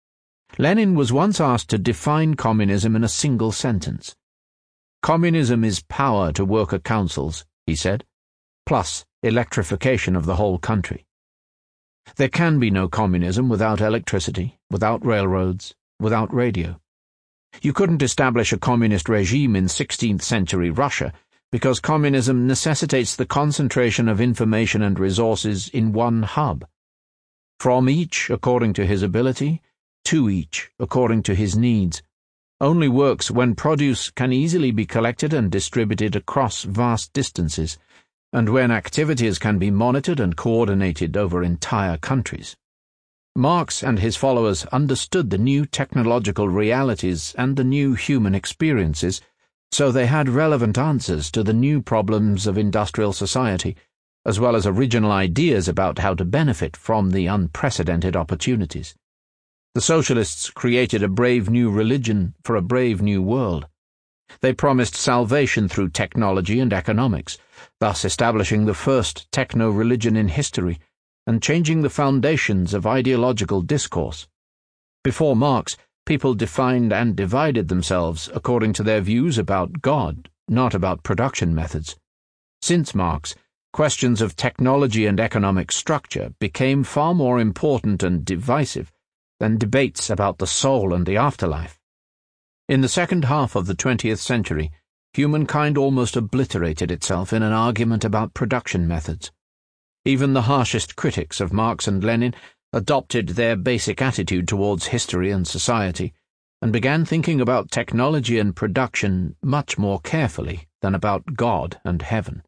Lenin was once asked to define communism in a single sentence. "Communism is power to worker councils," he said, "plus electrification of the whole country." There can be no communism without electricity, without railroads, without radio. You couldn't establish a communist regime in sixteenth century Russia because communism necessitates the concentration of information and resources in one hub. From each according to his ability, to each according to his needs, only works when produce can easily be collected and distributed across vast distances, and when activities can be monitored and coordinated over entire countries. Marx and his followers understood the new technological realities and the new human experiences, so they had relevant answers to the new problems of industrial society, as well as original ideas about how to benefit from the unprecedented opportunities. The socialists created a brave new religion for a brave new world. They promised salvation through technology and economics, thus establishing the first techno-religion in history and changing the foundations of ideological discourse. Before Marx, people defined and divided themselves according to their views about God, not about production methods. Since Marx, questions of technology and economic structure became far more important and divisive than debates about the soul and the afterlife. In the second half of the twentieth century, humankind almost obliterated itself in an argument about production methods. Even the harshest critics of Marx and Lenin adopted their basic attitude towards history and society, and began thinking about technology and production much more carefully than about God and heaven.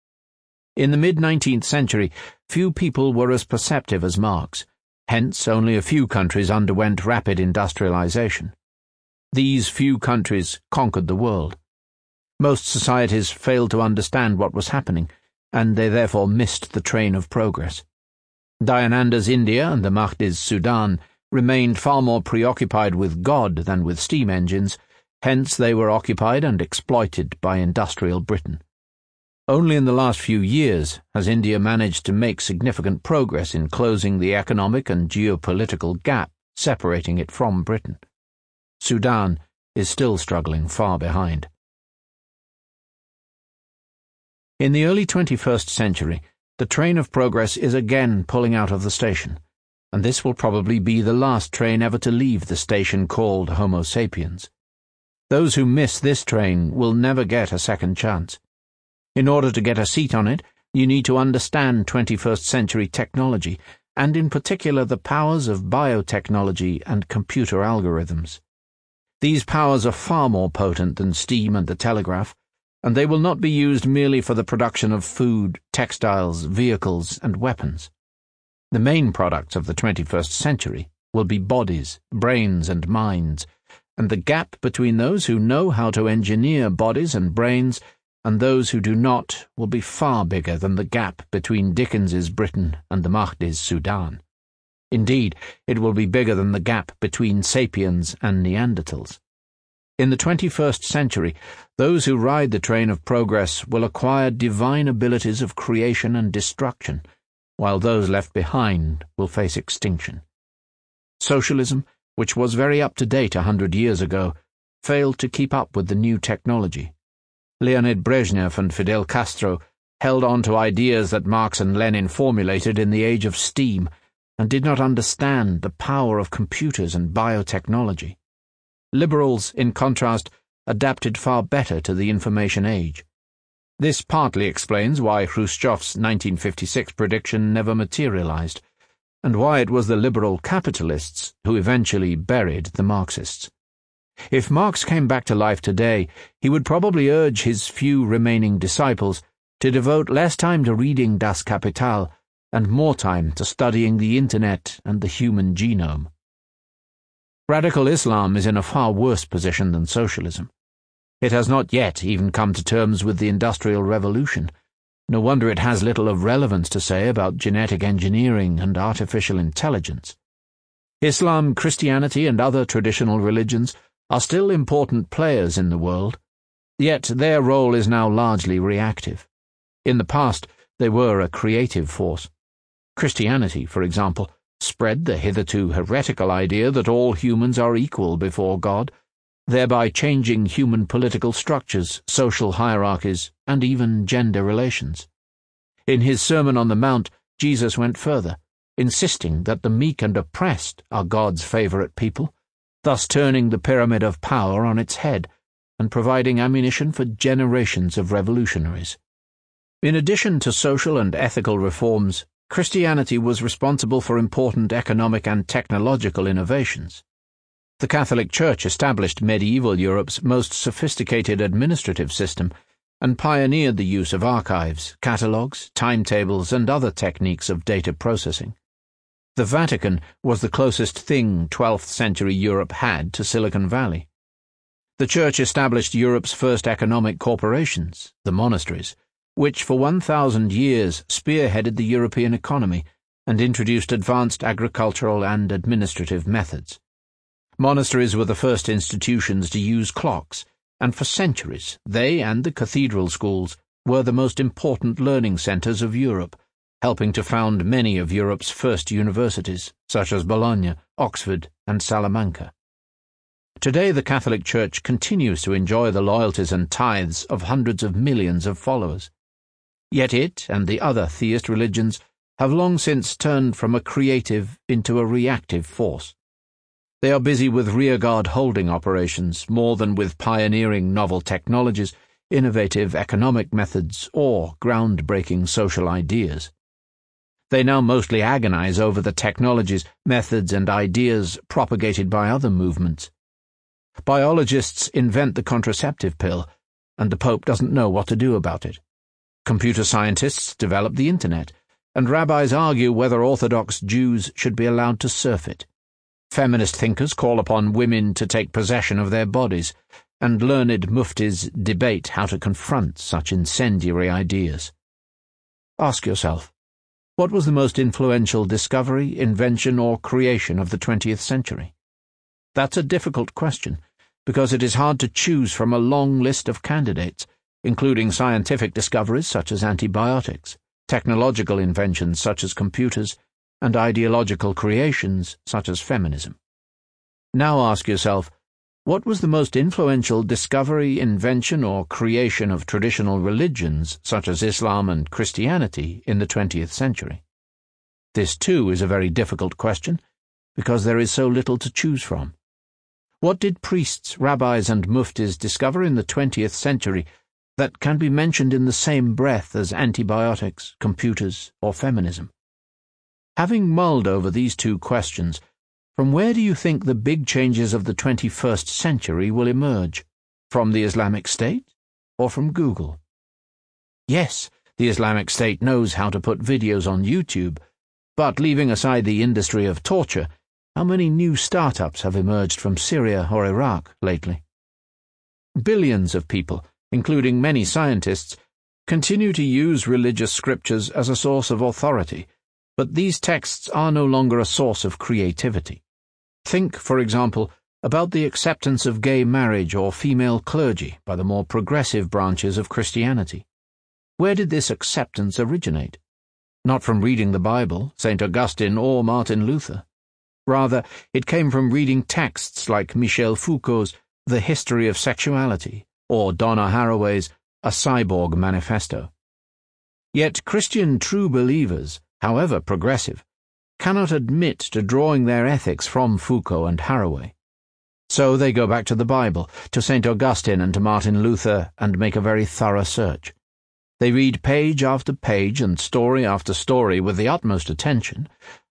In the mid-nineteenth century, few people were as perceptive as Marx, hence only a few countries underwent rapid industrialization. These few countries conquered the world. Most societies failed to understand what was happening, and they therefore missed the train of progress. Dayananda's India and the Mahdi's Sudan remained far more preoccupied with God than with steam engines, hence they were occupied and exploited by industrial Britain. Only in the last few years has India managed to make significant progress in closing the economic and geopolitical gap separating it from Britain. Sudan is still struggling far behind. In the early twenty-first century, the train of progress is again pulling out of the station, and this will probably be the last train ever to leave the station called Homo sapiens. Those who miss this train will never get a second chance. In order to get a seat on it, you need to understand twenty-first century technology, and in particular the powers of biotechnology and computer algorithms. These powers are far more potent than steam and the telegraph, and they will not be used merely for the production of food, textiles, vehicles, and weapons. The main products of the twenty-first century will be bodies, brains, and minds, and the gap between those who know how to engineer bodies and brains and those who do not will be far bigger than the gap between Dickens's Britain and the Mahdi's Sudan. Indeed, it will be bigger than the gap between sapiens and Neanderthals. In the twenty-first century, those who ride the train of progress will acquire divine abilities of creation and destruction, while those left behind will face extinction. Socialism, which was very up-to-date a hundred years ago, failed to keep up with the new technology. Leonid Brezhnev and Fidel Castro held on to ideas that Marx and Lenin formulated in the age of steam and did not understand the power of computers and biotechnology. Liberals, in contrast, adapted far better to the information age. This partly explains why Khrushchev's nineteen fifty-six prediction never materialized, and why it was the liberal capitalists who eventually buried the Marxists. If Marx came back to life today, he would probably urge his few remaining disciples to devote less time to reading Das Kapital and more time to studying the Internet and the human genome. Radical Islam is in a far worse position than socialism. It has not yet even come to terms with the Industrial Revolution. No wonder it has little of relevance to say about genetic engineering and artificial intelligence. Islam, Christianity, and other traditional religions are still important players in the world, yet their role is now largely reactive. In the past, they were a creative force. Christianity, for example, spread the hitherto heretical idea that all humans are equal before God, thereby changing human political structures, social hierarchies, and even gender relations. In his Sermon on the Mount, Jesus went further, insisting that the meek and oppressed are God's favorite people, thus turning the pyramid of power on its head and providing ammunition for generations of revolutionaries. In addition to social and ethical reforms, Christianity was responsible for important economic and technological innovations. The Catholic Church established medieval Europe's most sophisticated administrative system and pioneered the use of archives, catalogues, timetables, and other techniques of data processing. The Vatican was the closest thing twelfth century Europe had to Silicon Valley. The Church established Europe's first economic corporations, the monasteries, which for one thousand years spearheaded the European economy and introduced advanced agricultural and administrative methods. Monasteries were the first institutions to use clocks, and for centuries they and the cathedral schools were the most important learning centres of Europe, helping to found many of Europe's first universities, such as Bologna, Oxford, and Salamanca. Today the Catholic Church continues to enjoy the loyalties and tithes of hundreds of millions of followers. Yet it and the other theist religions have long since turned from a creative into a reactive force. They are busy with rearguard holding operations more than with pioneering novel technologies, innovative economic methods, or groundbreaking social ideas. They now mostly agonize over the technologies, methods, and ideas propagated by other movements. Biologists invent the contraceptive pill, and the Pope doesn't know what to do about it. Computer scientists develop the Internet, and rabbis argue whether Orthodox Jews should be allowed to surf it. Feminist thinkers call upon women to take possession of their bodies, and learned muftis debate how to confront such incendiary ideas. Ask yourself, what was the most influential discovery, invention, or creation of the twentieth century? That's a difficult question, because it is hard to choose from a long list of candidates, including scientific discoveries such as antibiotics, technological inventions such as computers, and ideological creations such as feminism. Now ask yourself, what was the most influential discovery, invention, or creation of traditional religions such as Islam and Christianity in the twentieth century? This, too, is a very difficult question, because there is so little to choose from. What did priests, rabbis, and muftis discover in the twentieth century that can be mentioned in the same breath as antibiotics, computers, or feminism? Having mulled over these two questions, from where do you think the big changes of the twenty-first century will emerge? From the Islamic State, or from Google? Yes, the Islamic State knows how to put videos on YouTube, but leaving aside the industry of torture, how many new startups have emerged from Syria or Iraq lately? Billions of people, including many scientists, continue to use religious scriptures as a source of authority, but these texts are no longer a source of creativity. Think, for example, about the acceptance of gay marriage or female clergy by the more progressive branches of Christianity. Where did this acceptance originate? Not from reading the Bible, Saint Augustine, or Martin Luther. Rather, it came from reading texts like Michel Foucault's The History of Sexuality, or Donna Haraway's A Cyborg Manifesto. Yet Christian true believers, however progressive, cannot admit to drawing their ethics from Foucault and Haraway. So they go back to the Bible, to Saint Augustine and to Martin Luther, and make a very thorough search. They read page after page and story after story with the utmost attention,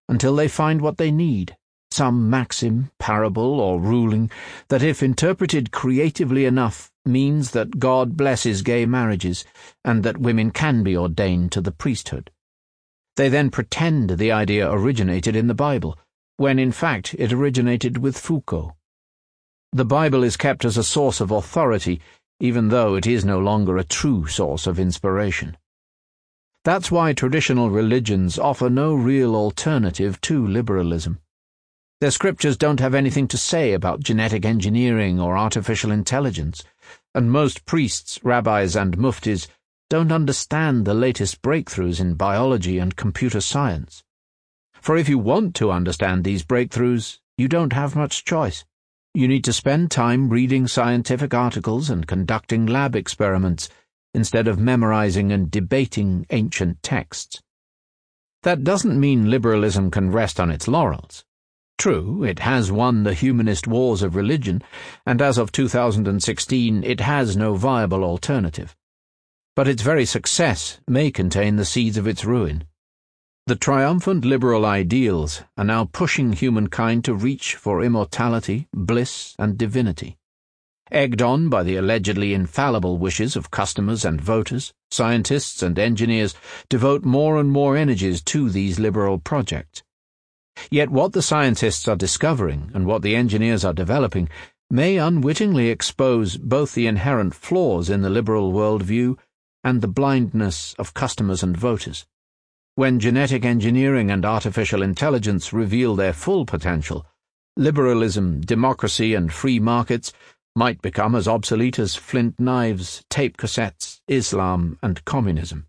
until they find what they need, some maxim, parable, or ruling that, if interpreted creatively enough, means that God blesses gay marriages and that women can be ordained to the priesthood. They then pretend the idea originated in the Bible, when in fact it originated with Foucault. The Bible is kept as a source of authority, even though it is no longer a true source of inspiration. That's why traditional religions offer no real alternative to liberalism. Their scriptures don't have anything to say about genetic engineering or artificial intelligence, and most priests, rabbis, and muftis don't understand the latest breakthroughs in biology and computer science. For if you want to understand these breakthroughs, you don't have much choice. You need to spend time reading scientific articles and conducting lab experiments instead of memorizing and debating ancient texts. That doesn't mean liberalism can rest on its laurels. True, it has won the humanist wars of religion, and as of two thousand sixteen it has no viable alternative. But its very success may contain the seeds of its ruin. The triumphant liberal ideals are now pushing humankind to reach for immortality, bliss, and divinity. Egged on by the allegedly infallible wishes of customers and voters, scientists and engineers devote more and more energies to these liberal projects. Yet what the scientists are discovering and what the engineers are developing may unwittingly expose both the inherent flaws in the liberal worldview and the blindness of customers and voters. When genetic engineering and artificial intelligence reveal their full potential, liberalism, democracy, and free markets might become as obsolete as flint knives, tape cassettes, Islam, and communism.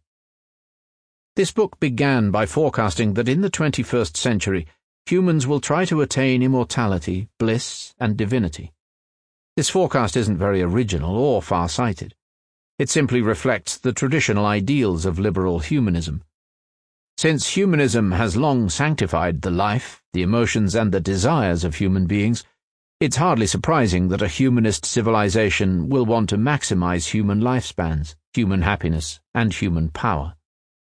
This book began by forecasting that in the twenty-first century, humans will try to attain immortality, bliss, and divinity. This forecast isn't very original or far-sighted. It simply reflects the traditional ideals of liberal humanism. Since humanism has long sanctified the life, the emotions, and the desires of human beings, it's hardly surprising that a humanist civilization will want to maximize human lifespans, human happiness, and human power.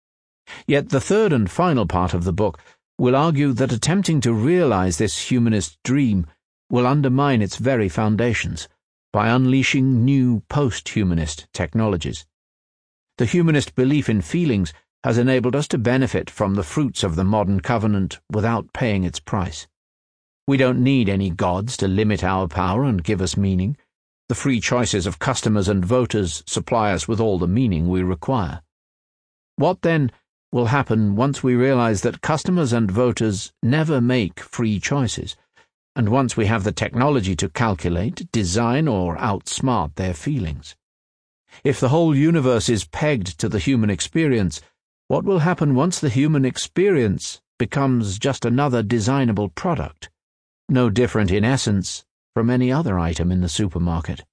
Yet the third and final part of the book will argue that attempting to realize this humanist dream will undermine its very foundations by unleashing new post-humanist technologies. The humanist belief in feelings has enabled us to benefit from the fruits of the modern covenant without paying its price. We don't need any gods to limit our power and give us meaning. The free choices of customers and voters supply us with all the meaning we require. What, then, will happen once we realize that customers and voters never make free choices, and once we have the technology to calculate, design, or outsmart their feelings? If the whole universe is pegged to the human experience, what will happen once the human experience becomes just another designable product, no different in essence from any other item in the supermarket?